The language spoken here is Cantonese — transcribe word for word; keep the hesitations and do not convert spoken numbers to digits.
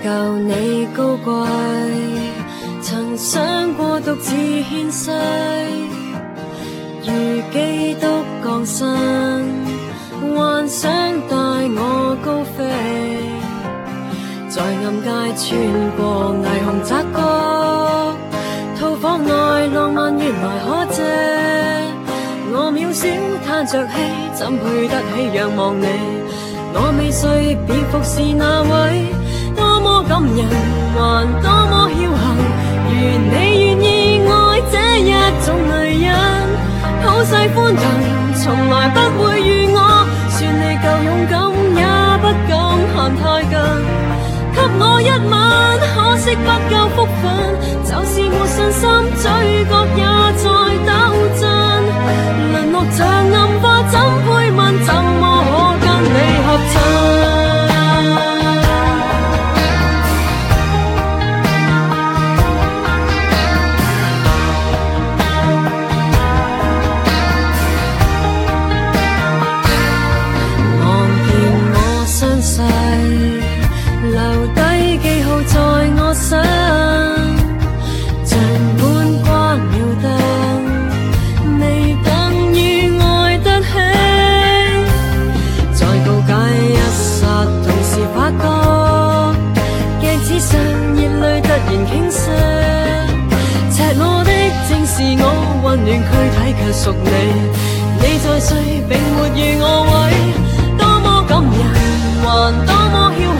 旧你高貴，曾想過獨自獻世，如基督降生，幻想帶我高飛，在暗街穿過霓虹窄角，套房內浪漫原來可借，我渺小攤着氣，怎配得起仰望你？我未睡便服侍那位，多麼感人，還多麼僥倖。如你願意愛這一種女人，普世歡騰，從來不會與我。算你夠勇敢，也不敢行太近。給我一吻，可惜不夠福分，就是沒信心，嘴角也在抖震。淪落像暗花，怎配問？怎麼可跟你合襯？望見我傷勢，留低記號在我心，像本關了燈，未等於愛得起。在告解一剎，同時發覺鏡子上熱淚突然傾瀉，赤裸的正是我，溫暖軀體卻屬你。你在睡並沒與我違，多麼感人，還多麼僥